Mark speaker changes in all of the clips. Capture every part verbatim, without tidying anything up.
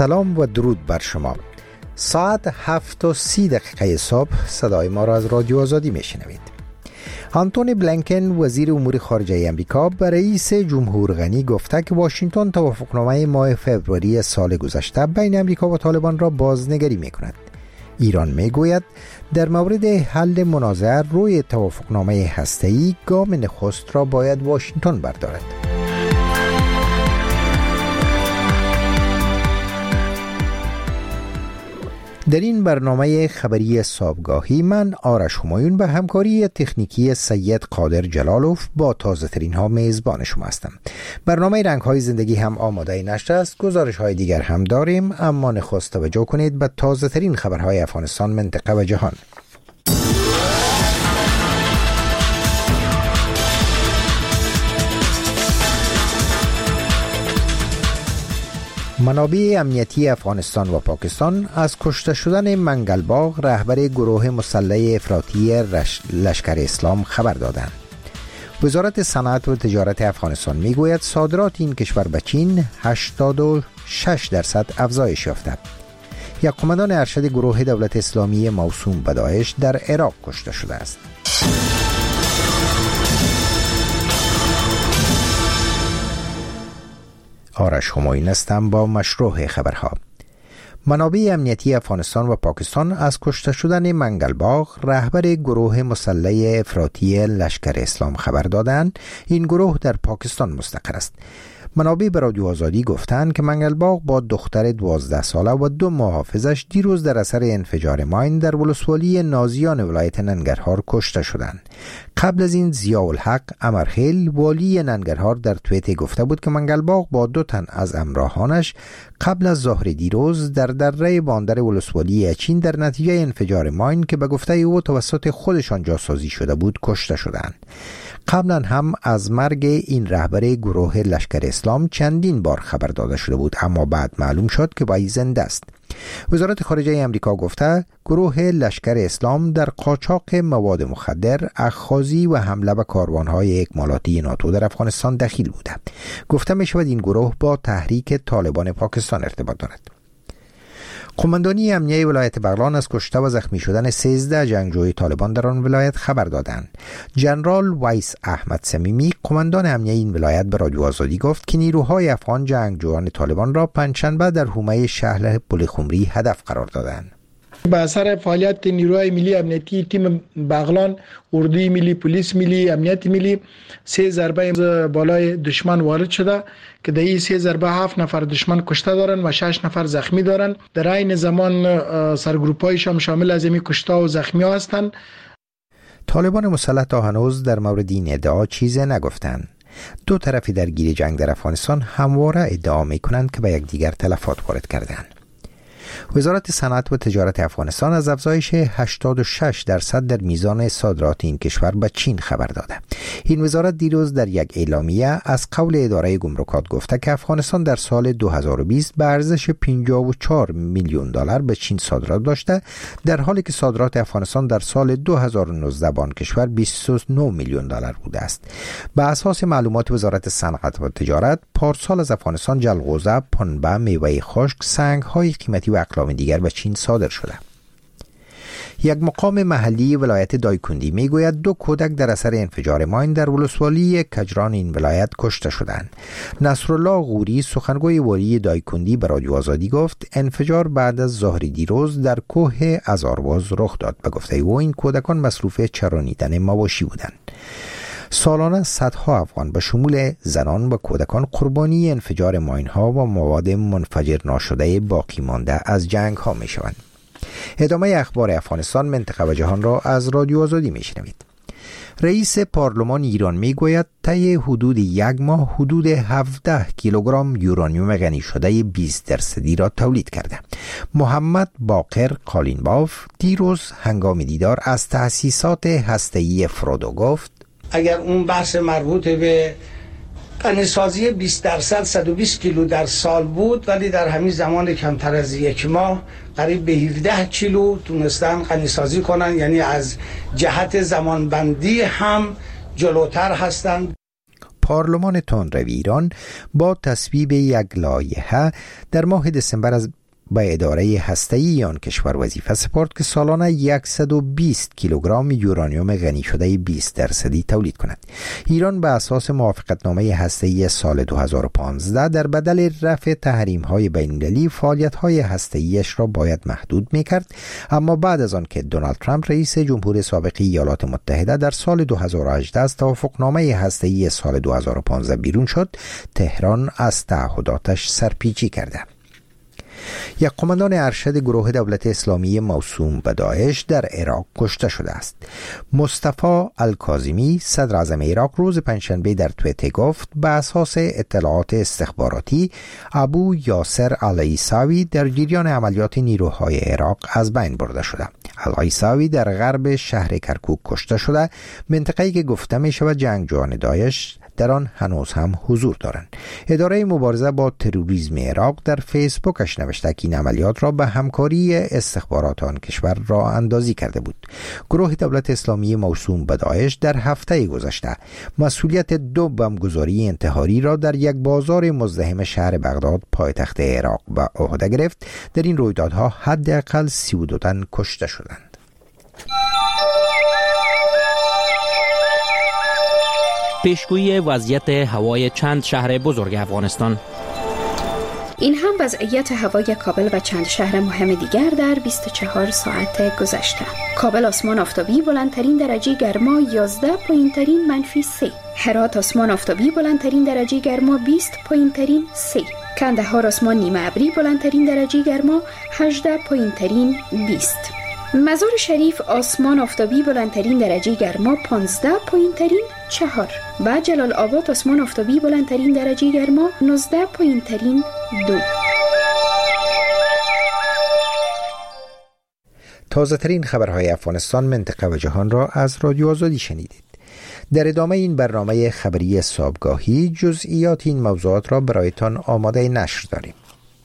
Speaker 1: سلام و درود بر شما. ساعت هفت و سی دقیقه صبح صدای ما را از رادیو آزادی میشنوید. آنتونی بلینکن وزیر امور خارجه امریکا به رئیس جمهور غنی گفته که واشنگتن توافقنامه ماه فوریه سال گذشته بین امریکا و طالبان را بازنگری میکند. ایران میگوید در مورد حل منازعه روی توافقنامه هسته‌ای گام نخست را باید واشنگتن بردارد. در این برنامه خبری صبحگاهی من آرش همایون به همکاری تکنیکی سید قادر جلالوف با تازه ترین ها میزبان شما هستم. برنامه رنگ های زندگی هم آماده نشده است. گزارش های دیگر هم داریم، اما نخست توجه کنید به تازه ترین خبرهای افغانستان، منطقه و جهان. منابع امنیتی افغانستان و پاکستان از کشته شدن منگلباغ رهبر گروه مسلح افراطی لشکر اسلام خبر دادند. وزارت صنعت و تجارت افغانستان میگوید صادرات این کشور به چین هشتاد و شش درصد افزایش یافته. یک قماندان ارشد گروه دولت اسلامی موسوم به داعش در عراق کشته شده است. آرش همایون هستم با مشروع خبرها. منابع امنیتی افغانستان و پاکستان از کشته شدن منگلباغ رهبر گروه مسلح افراطی لشکر اسلام خبر دادند. این گروه در پاکستان مستقر است. منابع به رادیو آزادی گفتند که منگلباغ با دختر دوازده ساله و دو محافظش دیروز در اثر انفجار ماین در ولسوالی نازیان ولایت ننگرهار کشته شدند. قبل از این ضیاء الحق امرخیل والی ننگرهار در توییت گفته بود که منگلباغ با دو تن از همراهانش قبل از ظهر دیروز در دره باندر ولسوالی اچین در نتیجه انفجار ماین که به گفته او توسط خودشان جاسازی شده بود کشته شدند. قبلا هم از مرگ این رهبر گروه لشکر اسلام چندین بار خبر داده شده بود، اما بعد معلوم شد که وی زنده است. وزارت خارجه امریکا گفته گروه لشکر اسلام در قاچاق مواد مخدر، اخاذی و حمله به کاروانهای اکمالاتی ناتو در افغانستان دخیل بوده. گفته می شود این گروه با تحریک طالبان پاکستان ارتباط دارد. قماندانی امنیه ولایت بغلان از کشته و زخمی شدن سیزده جنگجوی طالبان در آن ولایت خبر دادند. جنرال ویس احمد صمیمی قماندان امنیه این ولایت به رادیو آزادی گفت که نیروهای افغان جنگجویان طالبان را پنجشنبه در حومه شهر پلخمری هدف قرار دادند.
Speaker 2: به اثر فعالیت نیروهای ملی امنیتی تیم بغلان، اردوی ملی، پلیس ملی، امنیت ملی سه ضربه بالای دشمن وارد شده که در این سه ضربه هفت نفر دشمن کشته دارن و شش نفر زخمی دارن. در این زمان سرگروپایش هم شامل از این کشته و زخمی ها هستند.
Speaker 1: طالبان مسلح تا هنوز در مورد این ادعا چیزی نگفتند. دو طرفی درگیر جنگ در افغانستان همواره ادعا می‌کنند که به یکدیگر تلفات وارد کردند. وزارت صنعت و تجارت افغانستان از افزایش هشتاد و شش درصد در میزان صادرات این کشور به چین خبر داده. این وزارت دیروز در یک اعلامیه از قول اداره گمرکات گفته که افغانستان در سال دو هزار و بیست به ارزش پنجاه و چهار میلیون دلار به چین صادرات داشته، در حالی که صادرات افغانستان در سال دو هزار و نوزده به آن کشور بیست و نه میلیون دلار بوده است. به اساس معلومات وزارت صنعت و تجارت، پارسال از افغانستان جلغوزه، پنبه، میوه خشک، سنگ‌های قیمتی و اقلام دیگر به چین صادر شده. یک مقام محلی ولایت دایکندی میگوید دو کودک در اثر انفجار ماین در ولسوالی کجران این ولایت کشته شدند. نصرالله غوری سخنگوی والی دایکندی به رادیو آزادی گفت انفجار بعد از ظهر دیروز در کوه ازارواز رخ داد. به گفته او این کودکان مصروف چرانیدن مواشی بودند. سالانه صدها افغان به شمول زنان و کودکان قربانی انفجار ماین‌ها و مواد منفجر ناشده باقی مانده از جنگ‌ها می‌شوند. ادامه اخبار افغانستان، منطقه و جهان را از رادیو آزادی می‌شنوید. رئیس پارلمان ایران میگوید طی حدود یک ماه حدود هفده کیلوگرم یورانیوم غنی شده بیست درصدی را تولید کرده. محمد باقر قالینباف دیروز هنگام دیدار از تأسیسات هسته‌ای فرودو گفت
Speaker 3: اگر اون بحث مربوط به غنیسازی بیست درصد صد و بیست کیلو در سال بود، ولی در همین زمان کمتر از یک ماه قریب به هفده کیلو تونستن غنیسازی کنن، یعنی از جهت زمانبندی هم جلوتر هستند.
Speaker 1: پارلمان تندروی ایران با تصویب یک لایحه در ماه دسامبر از به اداره هسته‌ای آن کشور وظیفه سپرد که سالانه صد و بیست کیلوگرم یورانیوم غنی شده بیست درصدی تولید کند. ایران به اساس موافقتنامه هسته‌ای سال دو هزار و پانزده در بدل رفع تحریم‌های بین‌المللی فعالیت‌های هسته‌ایش را باید محدود می‌کرد، اما بعد از آن که دونالد ترامپ رئیس جمهور سابق ایالات متحده در سال دو هزار و هجده از توافقنامه هسته‌ای سال دو هزار و پانزده بیرون شد، تهران از تعهداتش سرپیچی کرده. یک قماندان ارشد گروه دولت اسلامی موسوم به داعش در عراق کشته شده است. مصطفی الکاظمی صدر اعظم عراق روز پنجشنبه در توییتر گفت به اساس اطلاعات استخباراتی ابو یاسر العیساوی در جریان عملیات نیروهای عراق از بین برده شده. العیساوی در غرب شهر کرکوک کشته شده، منطقه‌ای که گفته می شود جنگجویان داعش در آن هنوز هم حضور دارند. اداره مبارزه با تروریسم عراق در فیسبوکش نوشته که این عملیات را به همکاری استخبارات آن کشور راه اندازی کرده بود. گروه دولت اسلامی موسوم به داعش در هفته گذشته مسئولیت دو بمبگذاری انتحاری را در یک بازار مزدحم شهر بغداد پایتخت عراق به عهده گرفت. در این رویدادها حداقل سی و دو تن کشته شدند.
Speaker 4: پیشگویی وضعیت هوای چند شهر بزرگ افغانستان.
Speaker 5: این هم وضعیت هوای کابل و چند شهر مهم دیگر در بیست و چهار ساعت گذشته. کابل آسمان آفتابی بلندترین درجه گرما یازده پایین ترین منفی سه. هرات آسمان آفتابی بلندترین درجه گرما بیست پایین ترین سه. کندهار آسمان نیمه ابری بلندترین درجه گرما هجده پایین ترین بیست. مزار شریف آسمان آفتابی بلندترین درجه گرما پانزده پایین ترین چهار و جلال آباد آسمان آفتابی بلندترین درجه گرما نوزده پایین ترین دو.
Speaker 1: تازه ترین خبرهای افغانستان، منطقه و جهان را از رادیو آزادی شنیدید. در ادامه این برنامه خبری صبحگاهی جزئیات این موضوعات را برایتان آماده نشر داریم.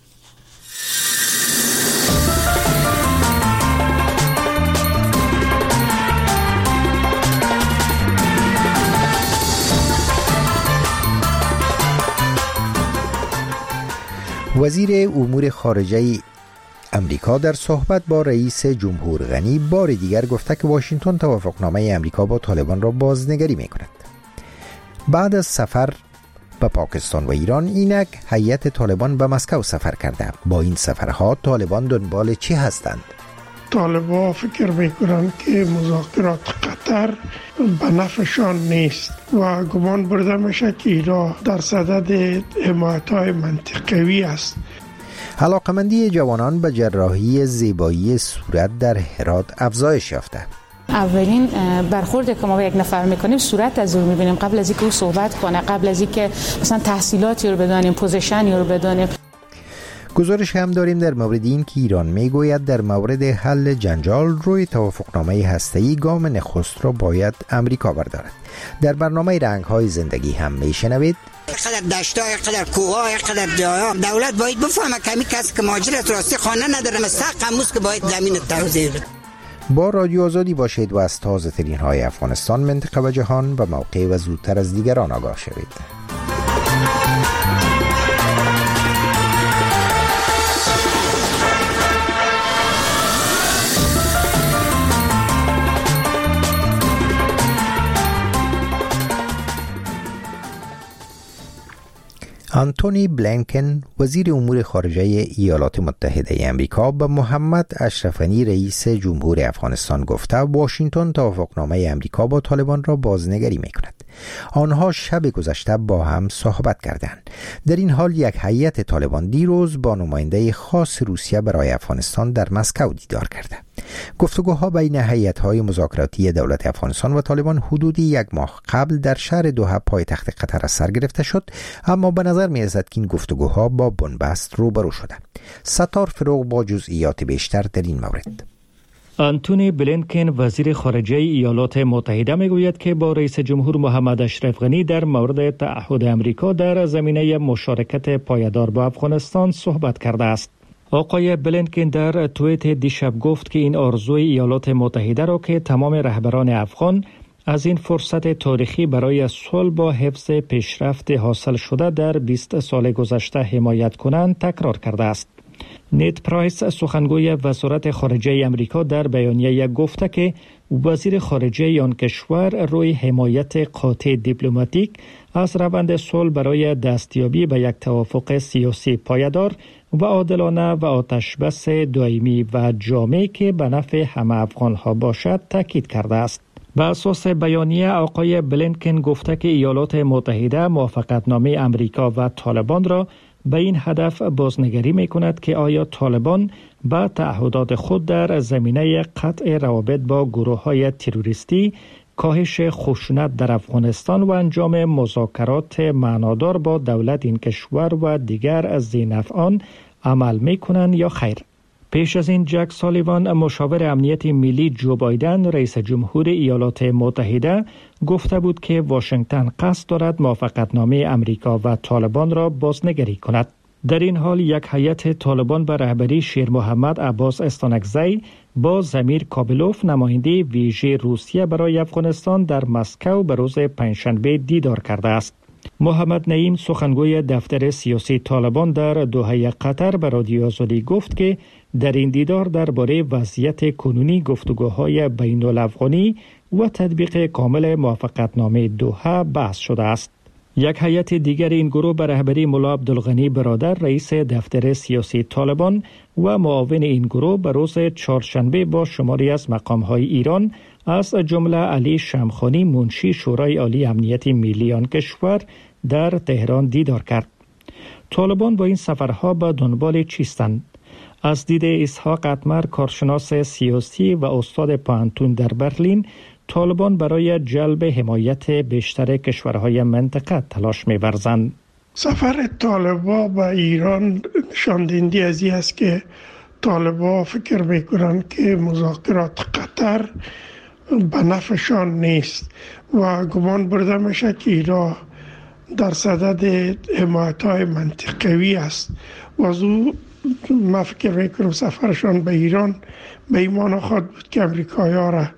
Speaker 1: وزیر امور خارجه امریکا در صحبت با رئیس جمهور غنی بار دیگر گفته که واشنگتن توافقنامه امریکا با طالبان را بازنگری می کند. بعد از سفر به پاکستان و ایران، اینک هیئت طالبان به مسکو سفر کرده. با این سفرها طالبان دنبال چی هستند؟
Speaker 6: طالبان فکر میکنند که مذاکرات قطر به نفعشان نیست و گمان برده میشه که ایران در صدد حمایت‌های منطقوی است.
Speaker 1: علاقمندی جوانان به جراحی زیبایی صورت در هرات افزایش یافته.
Speaker 7: اولین برخورد که ما با یک نفر میکنیم صورت از او میبینیم قبل از اینکه او صحبت کنه، قبل از اینکه مثلا تحصیلاتی رو بدانیم، پوزیشنی رو بدانیم.
Speaker 1: گزارش هم داریم در مورد این که ایران میگوید در مورد حل جنجال روی توافقنامه هسته‌ای گام نخست را باید امریکا بردارد. در برنامه رنگ‌های زندگی هم میشنوید
Speaker 8: قدر دشت‌ها، قدر کوه‌ها، قدر جاها دولت باید بفهمه کمی کسی که مهاجرت راستی خانه نداره مستحق اموز که باید زمین توزیع بده.
Speaker 1: با رادیو آزادی باشید و از تازه ترین های افغانستان، منطقه و جهان به موقع و زودتر از دیگران آگاه شوید. آنتونی بلینکن وزیر امور خارجه ایالات متحده آمریکا به محمد اشرف غنی رئیس جمهور افغانستان گفته واشنگتن توافقنامه آمریکا با طالبان را بازنگری می‌کند. آنها شب گذشته با هم صحبت کردند. در این حال یک هیئت طالبان دیروز با نماینده خاص روسیه برای افغانستان در مسکو دیدار کرده. گفتگوها بین هیئت‌های مذاکراتی دولت افغانستان و طالبان حدودی یک ماه قبل در شهر دوحه پایتخت قطر از سر گرفته شد، اما به نظر می‌رسد که این گفتگوها با بنبست روبرو شده. ستار فروغ با جزئیات بیشتر در این مورد.
Speaker 9: آنتونی بلینکن وزیر خارجه ایالات متحده میگوید که با رئیس جمهور محمد اشرف غنی در مورد تعهد امریکا در زمینه مشارکت پایدار با افغانستان صحبت کرده است. آقای بلینکن در توییت دیشب گفت که این آرزوی ایالات متحده را که تمام رهبران افغان از این فرصت تاریخی برای صلح با حفظ پیشرفت حاصل شده در بیست سال گذشته حمایت کنند تکرار کرده است. نیت پرایس سخنگوی وزارت خارجه امریکا در بیانیه گفته که وزیر خارجه آن کشور روی حمایت قاطع دیپلماتیک از روند صلح برای دستیابی به یک توافق سیاسی پایدار و عادلانه و آتشبس دائمی و جامع که به نفع همه افغان‌ها باشد تاکید کرده است. بر اساس بیانیه آقای بلینکن گفته که ایالات متحده موافقتنامه امریکا و طالبان را به این هدف بازنگری می کند که آیا طالبان با تعهدات خود در زمینه قطع روابط با گروه های تروریستی، کاهش خشونت در افغانستان و انجام مذاکرات معنادار با دولت این کشور و دیگر ذی‌نفعان عمل می کنند یا خیر. پیش از این جک سالیوان مشاور امنیت ملی جو بایدن رئیس جمهور ایالات متحده گفته بود که واشنگتن قصد دارد موافقتنامه امریکا و طالبان را بازنگری کند. در این حال یک هیئت طالبان به رهبری شیر محمد عباس استانکزی با زمیر کابلوف نماینده ویژه روسیه برای افغانستان در مسکو به روز پنجشنبه دیدار کرده است. محمد نعیم سخنگوی دفتر سیاسی طالبان در دوحه قطر به رادیو آزادی گفت که در این دیدار درباره وضعیت کنونی گفتگوهای بین الافغانی و تطبیق کامل موافقتنامه دوحه بحث شده است. یک هیئت دیگر این گروه به رهبری ملا عبدالغنی برادر رئیس دفتر سیاسی طالبان و معاون این گروه به روز چهارشنبه با شماری از مقام‌های ایران از جمله علی شمخانی منشی شورای عالی امنیت ملی آن کشور در تهران دیدار کرد. طالبان با این سفرها به دنبال چیستند؟ از دید اسحاق اتمر کارشناس سیاسی و استاد پوهنتون در برلین، طالبان برای جلب حمایت بیشتر کشورهای منطقه تلاش می‌ورزند.
Speaker 6: سفر طالبان به ایران نشاندهنده از این است که طالبان فکر میکنند که مذاکرات قطر به نفعشان نیست و گمان برده میشه که ایران در صدد حمایت‌های منطقوی است و از او ما فکر میکنم سفرشان به ایران به ایمان خود بود که امریکایی‌ها را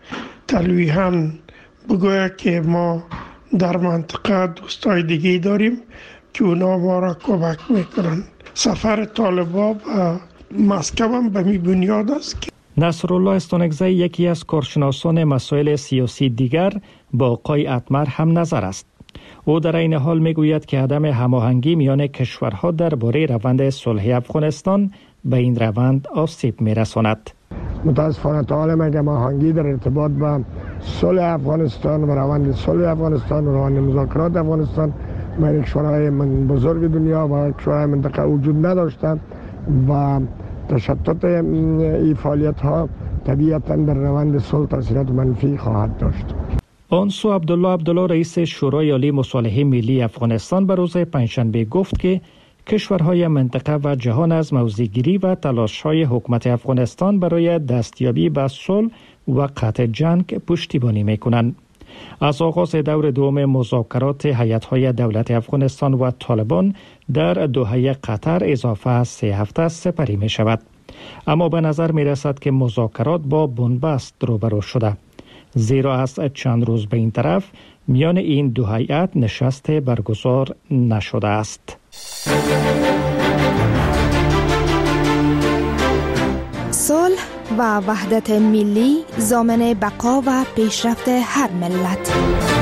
Speaker 6: تلویحاً بگوید که ما در منطقه دوستای دیگه داریم که اونا ما را کمک میکنن. سفر طالبان به مسکو هم به می بنیاد است که
Speaker 9: نصرالله استانکزی یکی از کارشناسان مسائل سیاسی دیگر با آقای اتمر هم نظر است. او در این حال میگوید که عدم هماهنگی میان کشورها درباره روند صلح افغانستان به این روند آسیب میرساند.
Speaker 10: متاسفانه تا حالا مگه هماهنگی در ارتباط با صلح افغانستان و روند صلح افغانستان و روند مذاکرات افغانستان بین کشورهای بزرگ دنیا و کشورهای منطقه وجود نداشتند و تشتت این فعالیت ها طبیعتاً در روند صلح تاثیرات منفی خواهد داشت.
Speaker 9: آن سو عبدالله عبدالله رئیس شورای عالی مصالحه ملی افغانستان به روز پنجشنبه گفت که کشورهای منطقه و جهان از موضع‌گیری و تلاش‌های حکومت افغانستان برای دستیابی به صلح و قطع جنگ پشتیبانی می‌کنند. از آغاز دور دوم مذاکرات هیئت‌های دولت افغانستان و طالبان در دوحه قطر اضافه از سه هفته سپری می‌شود. اما به نظر می‌رسد که مذاکرات با بنبست روبرو شده، زیرا از چند روز به این طرف میان این دو هیئت نشست برگزار نشده است.
Speaker 11: صلح و وحدت ملی ضامن بقا و پیشرفت هر ملت.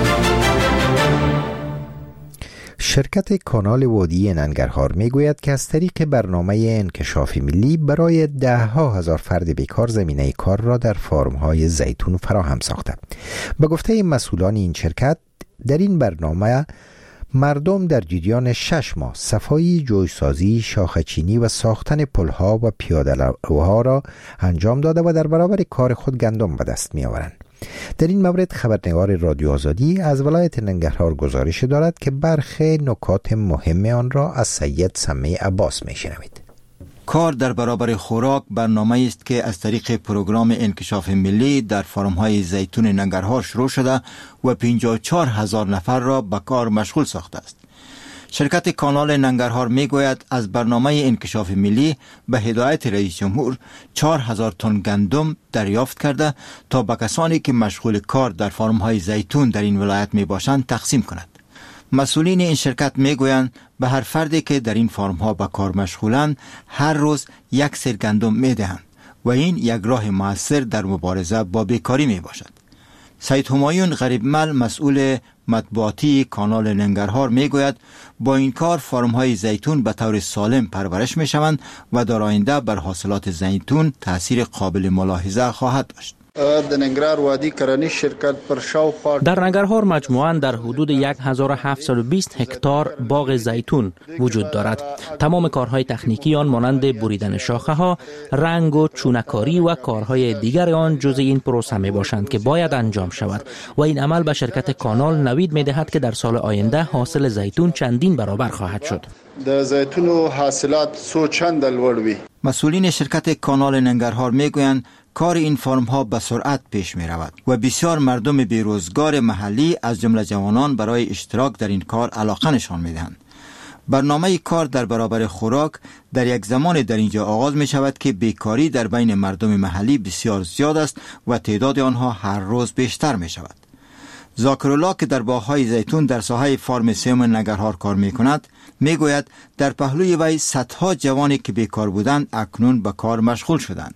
Speaker 1: شرکت کانال وادی ننگرهار میگوید که از طریق برنامه انکشاف ملی برای ده ها هزار فرد بیکار زمینه کار را در فارم‌های زیتون فراهم ساخته. به گفته مسئولان این شرکت، در این برنامه مردم در جریان شش ماه صفایی، جویسازی، شاخه‌چینی و ساختن پلها و پیاده‌روها را انجام داده و در برابر کار خود گندم به دست می‌آورند. در این مورد خبرنگار رادیو آزادی از ولایت ننگرهار گزارش دارد که برخی نکات مهم آن را از سید سمی عباس می‌شنوید.
Speaker 12: کار در برابر خوراک برنامه است که از طریق پروگرام انکشاف ملی در فارم‌های زیتون ننگرهار شروع شده و پنجاه و چهار هزار نفر را به کار مشغول ساخته است. شرکت کانال ننگرهار می گوید از برنامه انکشاف ملی به هدایت رئیس جمهور چهار هزار تن گندم دریافت کرده تا به کسانی که مشغول کار در فارم‌های زیتون در این ولایت می باشند تقسیم کند. مسئولین این شرکت می گویند به هر فردی که در این فارم‌ها به کار مشغولند هر روز یک سر گندم می دهند و این یک راه مؤثر در مبارزه با بیکاری می باشد. سید همایون غریبمل مسئول مطبوعاتی کانال ننگرهار می گوید با این کار فارم‌های زیتون به طور سالم پرورش می شوند و در آینده بر حاصلات زیتون تأثیر قابل ملاحظه خواهد داشت.
Speaker 4: در ننگرهار مجموعاً در حدود هزار و هفتصد و بیست هکتار باغ زیتون وجود دارد. تمام کارهای تکنیکی آن مانند بریدن شاخه ها، رنگ و چونکاری و کارهای دیگر آن جزء این پروسه می باشند که باید انجام شود و این عمل به شرکت کانال نوید می دهد که در سال آینده حاصل زیتون چندین برابر خواهد شد.
Speaker 13: د زیتون و حاصلات سو چند لوړ وي.
Speaker 12: مسئولین شرکت کانال ننگرهار می گویند کار این فارم ها به سرعت پیش می رود و بسیار مردم بیروزگار محلی از جمله جوانان برای اشتراک در این کار علاقه نشان می دهند. برنامه کار در برابر خوراک در یک زمان در اینجا آغاز می شود که بیکاری در بین مردم محلی بسیار زیاد است و تعداد آنها هر روز بیشتر می شود. ذاکرالله که در باغ‌های زیتون در ساحه فارم سیوم ننگرهار کار می کند می گوید در پهلوی وی صدها جوانی که بیکار بودند اکنون به کار مشغول شدند.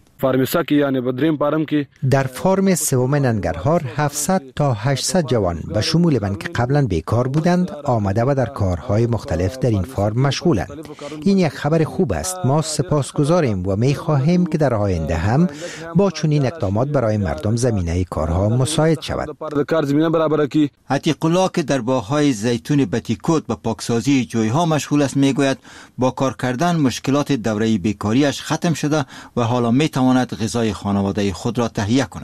Speaker 1: در فارم سوم ننگرهار هفتصد تا هشتصد جوان به شمول من که قبلا بیکار بودند آمده و در کارهای مختلف در این فارم مشغولند. این یک خبر خوب است. ما سپاسگزاریم و می خواهیم که در آینده هم با چنین اقدامات برای مردم زمینه کارها مساعد شود.
Speaker 12: عتیق الله که در باغ‌های زیتون بتیکوت به پاکسازی جوی‌ها مشغول است میگوید با کار کردن مشکلات دوره بیکاریش ختم شده و حالا میتواند غذای خانواده خود را تهیه کند.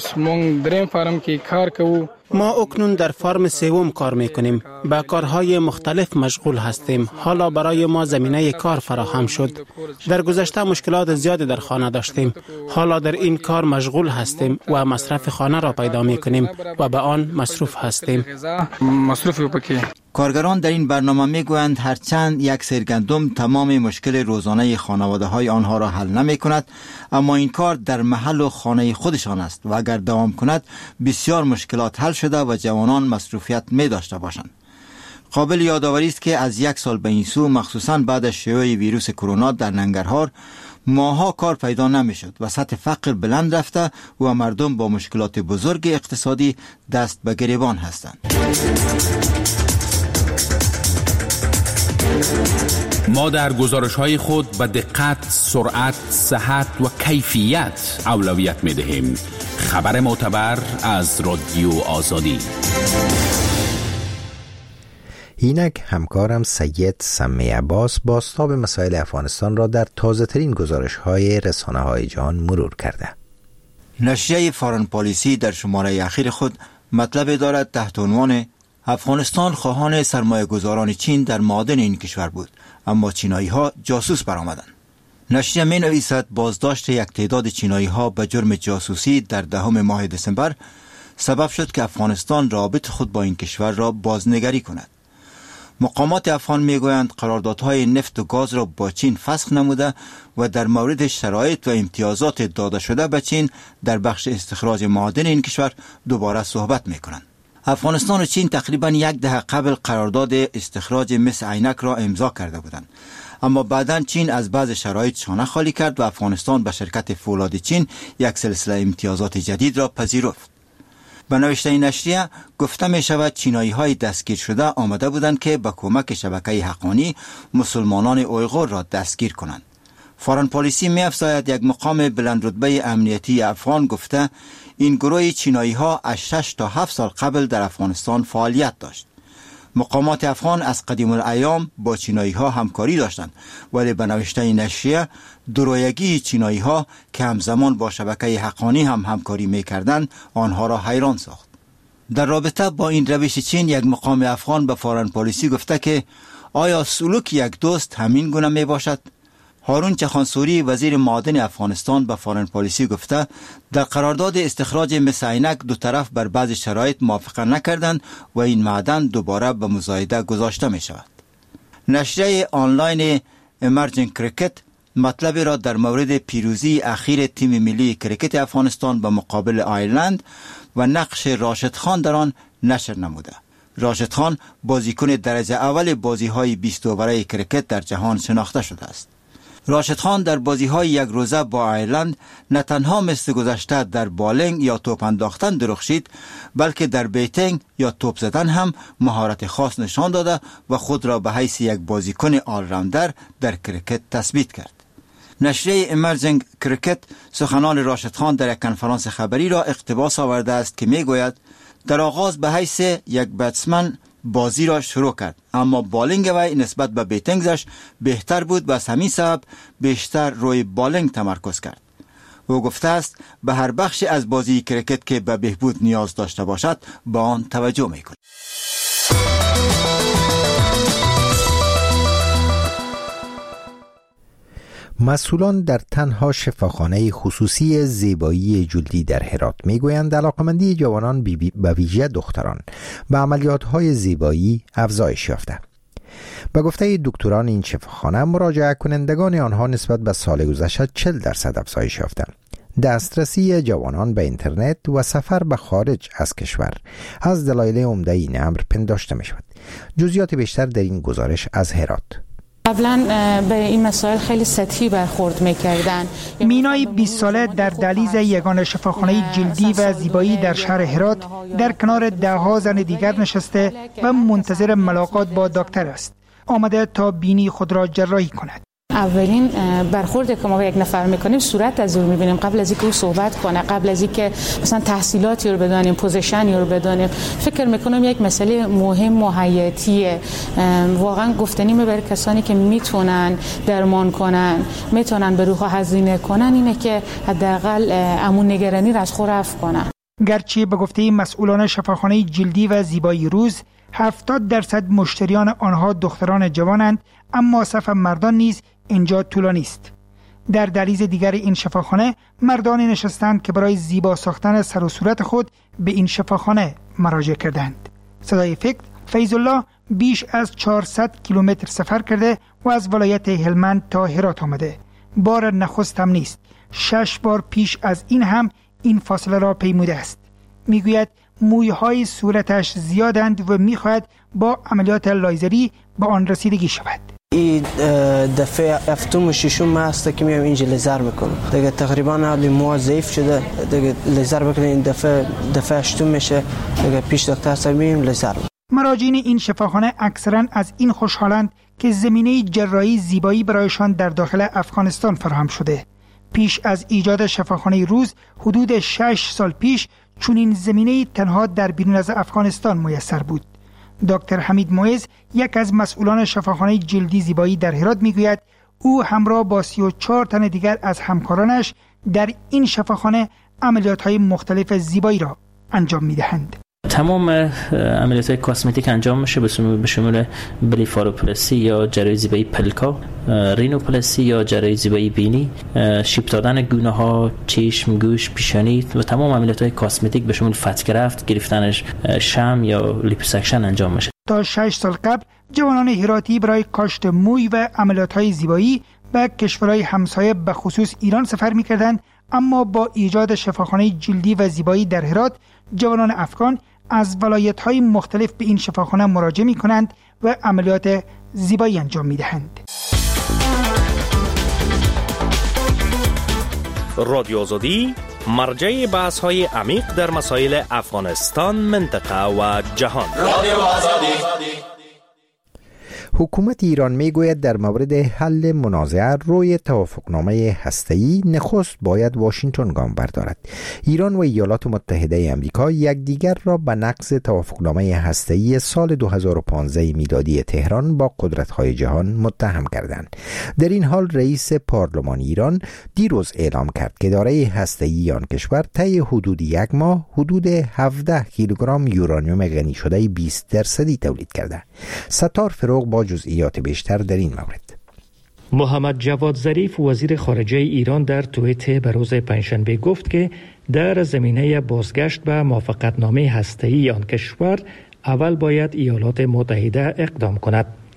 Speaker 14: ما اکنون در فارم سوم کار میکنیم. با کارهای مختلف مشغول هستیم. حالا برای ما زمینه کار فراهم شد. در گذشته مشکلات زیادی در خانه داشتیم. حالا در این کار مشغول هستیم و مصرف خانه را پیدا میکنیم و به آن مصروف هستیم.
Speaker 12: کارگران در این برنامه میگویند هرچند یک سر گندم تمام مشکل روزانه خانواده های آنها را حل نمی کند، اما این کار در محل و خانه خودشان است و اگر دوام کند بسیار مشکلات حل شده و جوانان مصروفیت می داشته باشند. قابل یادآوری است که از یک سال به این سو مخصوصاً بعد از شیوع ویروس کرونا در ننگرهار ماها کار پیدا نمی شد و سطح فقر بلند رفته و مردم با مشکلات بزرگ اقتصادی دست به گریبان هستند.
Speaker 15: ما در گزارش‌های خود به دقت، سرعت، صحت و کیفیت اولویت می‌دهیم. خبر معتبر از رادیو آزادی.
Speaker 1: اینک همکارم سید سمی عباس بازتاب مسائل افغانستان را در تازه ترین گزارش های رسانه های جهان مرور کرده.
Speaker 12: نشریه فارن پالیسی در شماره اخیر خود مطلب دارد تحت عنوان افغانستان خواهان سرمایه گذاران چین در معادن این کشور بود، اما چینایی ها جاسوس برآمدند. نشریه می نویسد بازداشت یک تعداد چینایی ها به جرم جاسوسی در دهم ماه دسامبر سبب شد که افغانستان رابط خود با این کشور را بازنگری کند. مقامات افغان میگویند قراردادهای نفت و گاز را با چین فسخ نموده و در مورد شرایط و امتیازات داده شده به چین در بخش استخراج معادن این کشور دوباره صحبت میکنند. افغانستان و چین تقریبا یک دهه قبل قرارداد استخراج مس عینک را امضا کرده بودند، اما بعداً چین از بعض شرایط شانه خالی کرد و افغانستان به شرکت فولاد چین یک سلسله امتیازات جدید را پذیرفت. به نوشته نشریه گفته می شود چینایی های دستگیر شده آمده بودند که با کمک شبکه حقانی مسلمانان اویغور را دستگیر کنند. فارن پالیسی می افزاید یک مقام بلند رتبه امنیتی افغان گفته این گروه چینایی ها از شش تا هفت سال قبل در افغانستان فعالیت داشت. مقامات افغان از قدیم الایام با چینایی ها همکاری داشتند، ولی به نوشته نشریه درویگی چینایی ها که همزمان با شبکه حقانی هم همکاری میکردند آنها را حیران ساخت. در رابطه با این روش چین یک مقام افغان به فارن پالیسی گفته که آیا سلوک یک دوست همین گونه می باشد؟ هارون چخانسوری وزیر معادن افغانستان به فارن پالیسی گفته در قرارداد استخراج مس عینک دو طرف بر بعض شرایط موافقت نکردند و این معدن دوباره به مزایده گذاشته می شود. نشریه آنلاین امرجنگ کریکت مطلب را در مورد پیروزی اخیر تیم ملی کریکت افغانستان به مقابل آیرلند و نقش راشد خان در آن نشر نموده. راشد خان بازیکن درجه اول بازی‌های بیست اووره کریکت در جهان شناخته شده است. راشد خان در بازی‌های یک روزه با آیرلند نه تنها مثل گذشته در بالینگ یا توپ انداختن درخشید، بلکه در بیتینگ یا توپ زدن هم مهارت خاص نشان داده و خود را به حیث یک بازیکن آلراوندر در کریکت تثبیت کرد. نشریه امرجنگ کریکت سخنان راشد خان در یک کنفرانس خبری را اقتباس آورده است که میگوید در آغاز به حیث یک بتسمن بازی را شروع کرد، اما بالینگ وی نسبت به بیتینگش بهتر بود و از همین سبب بیشتر روی بالینگ تمرکز کرد. او گفته است به هر بخشی از بازی کریکت که به بهبود نیاز داشته باشد با آن توجه میکند.
Speaker 1: مسئولان در تنها شفاخانه خصوصی زیبایی جلدی در هرات میگویند علاقمندی جوانان به ویژه دختران به عملیات‌های زیبایی افزایش یافته. به گفته دکتران این شفاخانه مراجعه کنندگان آنها نسبت به سال گذشته چهل درصد افزایش یافته. دسترسی جوانان به اینترنت و سفر به خارج از کشور از دلایل عمده این امر پنداشته می شود. جزئیات بیشتر در این گزارش از هرات.
Speaker 7: قبلا به این مسائل خیلی سطحی برخورد می‌کردن.
Speaker 16: مینای بیست ساله در دهلیز یگانه شفاخانه جلدی و زیبایی در شهر هرات در کنار ده‌ها زن دیگر نشسته و منتظر ملاقات با دکتر است. آمده تا بینی خود را جراحی کند.
Speaker 7: اولین برخورد که ما با یک نفر میکنیم صورت از او میبینیم قبل از اینکه او صحبت کنه، قبل از اینکه مثلا تحصیلاتی رو بدانیم، پوزیشنی رو بدانیم. فکر میکنم یک مسئله مهم و حیاتیه، واقعا گفتنی برای کسانی که میتونن درمان کنن، میتونن به روح هزینه کنن، اینه که حداقل امون نگرانی را از خود رفع کنن.
Speaker 16: گرچه به گفته مسئولان شفاخانه جلدی و زیبایی روز هفتاد درصد مشتریان آنها دختران جوانند، اما صف مردان نیز اینجا طولانی است. در دهلیز دیگر این شفاخانه مردانی نشستند که برای زیبا ساختن سر و صورت خود به این شفاخانه مراجعه کردند. صدای فکر فیض الله بیش از چهارصد کیلومتر سفر کرده و از ولایت هلمند تا هرات آمده. بار نخست هم نیست. شش بار پیش از این هم این فاصله را پیموده است. میگوید مویهای صورتش زیادند و میخواهد با عملیات لایزری به آن رسیدگی شود.
Speaker 17: این دفعه هفتم و ششم هست که میام اینجا لیزر میکنم. دیگه تقریبا حالی مو ضعیف شده، دیگه لیزر بکنه این دفعه دفعه هشتم میشه، دیگه پیش دکتر صاحب میریم لیزر.
Speaker 16: مراجعین این شفاخانه اکثرا از این خوشحالند که زمینه جراحی زیبایی برایشان در داخل افغانستان فراهم شده. پیش از ایجاد شفاخانه روز حدود شش سال پیش چنین زمینه تنها در بیرون از افغانستان میسر بود. دکتر حمید معز یک از مسئولان شفاخانه جلدی زیبایی در هرات میگوید او همراه با سی و چهار تن دیگر از همکارانش در این شفاخانه عملیات‌های مختلف زیبایی را انجام میدهند.
Speaker 4: تمام عملیات کاسمتیک انجام میشه به شمول بلیفاروپلاسی یا جراحی زیبایی پلکا، رینوپلاسی یا جراحی زیبایی بینی، شیب دادن گونه ها، چشم، گوش، پیشانی و تمام عملیات کاسمتیک به شمول فتگرفت، گرفتنش شم یا لیپوسکشن انجام میشه.
Speaker 16: تا شش سال قبل جوانان هراتی برای کاشت موی و عملیات‌های زیبایی به کشورهای همسایه به خصوص ایران سفر می‌کردند، اما با ایجاد شفاخانه جلدی و زیبایی در هرات جوانان افغان از ولایت‌های مختلف به این شفاخانه مراجعه می‌کنند و عملیات زیبایی انجام می‌دهند.
Speaker 18: رادیو آزادی مرجع بحث‌های عمیق در مسائل افغانستان، منطقه و جهان. رادیو آزادی.
Speaker 1: حکومت ایران میگوید در مورد حل منازعه روی توافقنامه هسته‌ای نخست باید واشنگتن گام بردارد. ایران و ایالات متحده آمریکا یکدیگر را به نقض توافقنامه هسته‌ای سال دو هزار و پانزده میلادی تهران با قدرت‌های جهان متهم کردند. در این حال رئیس پارلمان ایران دیروز اعلام کرد که دارای هسته‌ای آن کشور طی حدود یک ماه حدود هفده کیلوگرم یورانیوم غنی شده بیست درصدی تولید کرده. ستار فروغ با جزئیات بیشتر در این مورد.
Speaker 9: محمد جواد ظریف وزیر خارجه ایران در توییت به روز پنجشنبه گفت که در زمینه بازگشت به موافقتنامه هسته‌ای آن کشور اول باید ایالات متحده اقدام کند.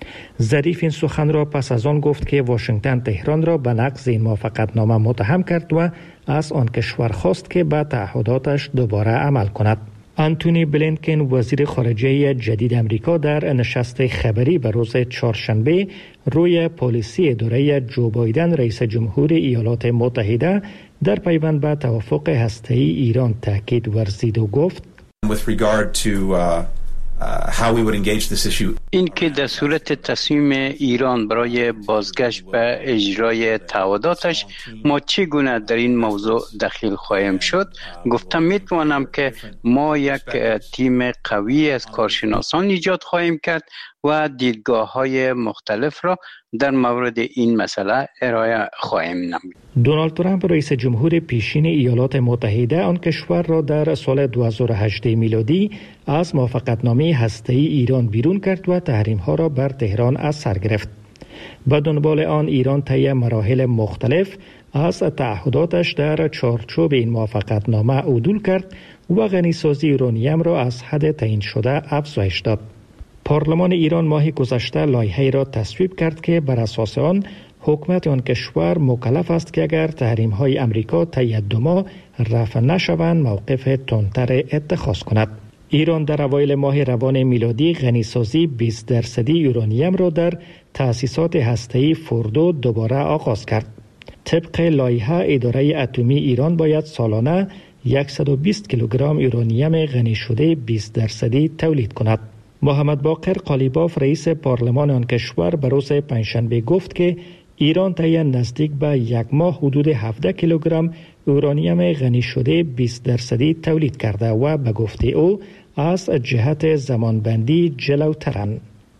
Speaker 9: ظریف این سخن را پس از آن گفت که واشنگتن تهران را به نقض این موافقتنامه متهم کرد و از آن کشور خواست که به تعهداتش دوباره عمل کند. آنتونی بلینکن وزیر خارجه جدید امریکا در نشست خبری به روز چهارشنبه روی پالیسی اداره جو بایدن رئیس جمهور ایالات متحده در پیوند به توافق هسته‌ای ایران تاکید ورزید و گفت
Speaker 19: With regard to uh, uh, how we would engage this issue.
Speaker 20: این که در صورت تصمیم ایران برای بازگشت به اجرای تعهداتش ما چگونه در این موضوع دخیل خواهیم شد، گفتم میتوانم که ما یک تیم قوی از کارشناسان ایجاد خواهیم کرد و دیدگاه‌های مختلف را در مورد این مسئله ارائه خواهیم نمود.
Speaker 9: دونالد ترامپ رئیس جمهور پیشین ایالات متحده آن کشور را در سال دو هزار و هجده میلادی از موافقتنامه هسته‌ای ایران بیرون کرد و تحریم‌ها را بر تهران از سر گرفت. به دنبال آن ایران طی مراحل مختلف از تعهداتش در چارچوب این موافقتنامه عدول کرد و غنیسازی یورانیم را از حد تعیین شده افزایش داد. پارلمان ایران ماه گذشته لایحه‌ای را تصویب کرد که بر اساس آن حکومت آن کشور مکلف است که اگر تحریم‌های امریکا طی دو ماه رفع نشوند موقف تندتر اتخاذ کند. ایران در اوایل ماه روان میلادی غنیسازی بیست درصدی یورانیم را در تأسیسات هسته‌ای فوردو دوباره آغاز کرد. طبق لایحه اداره اتمی ایران باید سالانه صد و بیست کیلوگرم یورانیم غنی شده بیست درصدی تولید کند. محمد باقر قالیباف رئیس پارلمان آن کشور به روز پنجشنبه گفت که ایران طی نزدیک به یک ماه حدود هفده کیلوگرم یورانیم غنی شده بیست درصدی تولید کرده و به گفته او از جهت زمانبندی جلوترند.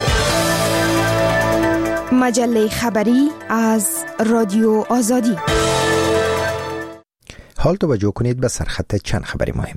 Speaker 11: مجله خبری از رادیو آزادی.
Speaker 1: حال توجه کنید به سرخط چند خبری مهم.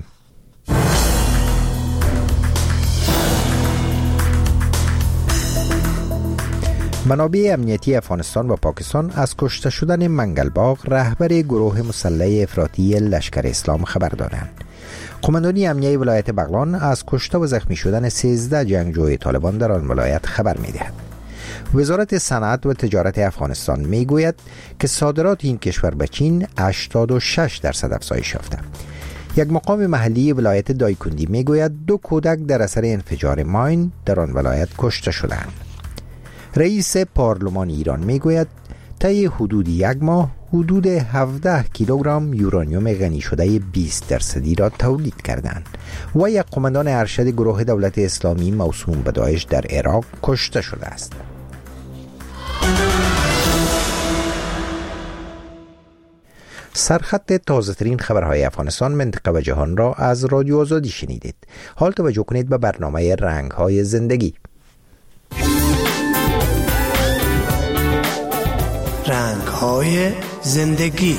Speaker 1: منابع امنیتی افغانستان و پاکستان از کشته شدن منگلباغ رهبر گروه مسلح افراطی لشکر اسلام خبر دادند. قماندانی امنیتی ولایت بغلان از کشته و زخمی شدن سیزده جنگجوی طالبان در آن ولایت خبر می‌دهد. وزارت صنعت و تجارت افغانستان میگوید که صادرات این کشور به چین هشتاد و شش درصد افزایش یافته. یک مقام محلی ولایت دایکندی میگوید دو کودک در اثر انفجار ماین در آن ولایت کشته شدند. رئیس پارلمان ایران میگوید طی حدود یک ماه حدود هفده کیلوگرم یورانیوم غنی شده بیست درصدی را تولید کردند و یک قماندان ارشد گروه دولت اسلامی موسوم به داعش در عراق کشته شده است. سرخط تازه ترین خبرهای افغانستان، منطقه و جهان را از رادیو آزادی شنیدید. حال توجه کنید به برنامه رنگ‌های زندگی.
Speaker 21: رنگ‌های زندگی.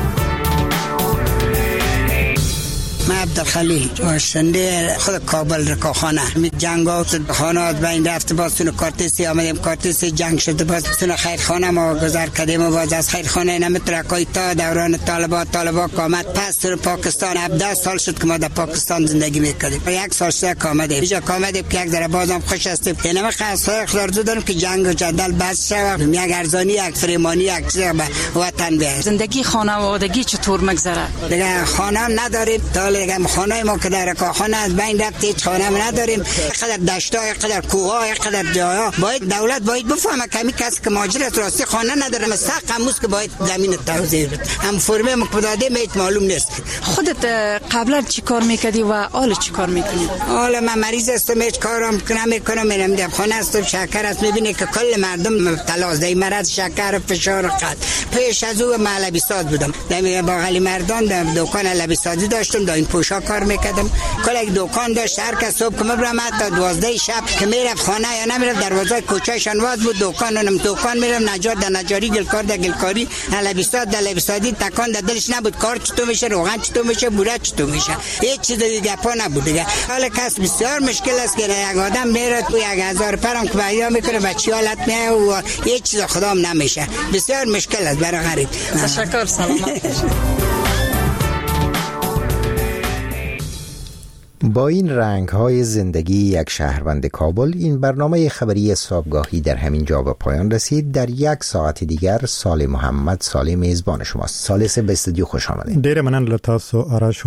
Speaker 8: من عبدالخلیل باشنده خود کابل رکاخانه می جنگات خانات بین رفت باز تون کارتسی آمدیم کارتسی جنگ شده باز تون خیرخانه ما گذر کردیم و باز از خیرخانه نمیترکای تا دوران طالبات طالبات کامت پس تو پاکستان هفده سال شد که ما در پاکستان زندگی میکردیم و یک سال شده کامدیم اینجا کامدیم که یک ذره بازم خوش هستیم یعنی ما خاصه اختیار داریم که جنگ و جدل بس شود یک ارزانی یک فریمانی یک چیز به وطن بیاید.
Speaker 22: زندگی خانوادگی چطور مگذره؟
Speaker 8: دیگه خانه نداریم دیگه خانه ما که در رکاخانه از بین رفت هیچ خانه نداریم. قدر دشتای قدر کوه‌های قدر جاها باید دولت باید بفهمه کمی کسی که مهاجرت راستی خانه نداره مثلا قموس که باید زمین توزیع بده هم فرمه مقداده میت معلوم نیست.
Speaker 22: خودت قبلا چی کار میکردی و حالا چی کار میکنی؟
Speaker 8: حالا من مریض هستم هیچ کارم کنم میکنم میرم در خانه هستم شکر است میبینی که کل مردم مبتلا است مرض شکر فشار قد. پیش از او من لبیساز بودم در باغلی مردان در دکان لبیسازی داشتم در این پوشا کار میکردم کل یک دکان داشت هر کس صبح که میبرم حتی دوازده شب که میرفت خانه یا نمیرفت دروازه کوچه‌شان باز بود دکانم دکان میرم نجار در نجاری گلکار در گلکاری لبیساز در لبیسازی تکان در دلش نبود کار چطور میشه روغن چطور میشه بوره چطور میشه هیچ چیز دیگه گپا نبود دیگه. حالا کس بسیار مشکل است که یک آدم میره تو یک هزار پرم که بیا میکنه بچی حالت میه و هیچ چیز خدام نمیشه بسیار مشکل است برای غریب.
Speaker 22: تشکر سلامت.
Speaker 1: با این رنگ های زندگی یک شهروند کابل، این برنامه خبری صبحگاهی در همین جا به پایان رسید. در یک ساعت دیگر سال محمد سال میزبان شماست. سال سه به استودیو خوش آمدید.
Speaker 2: ډیر مننه له تاسو آرش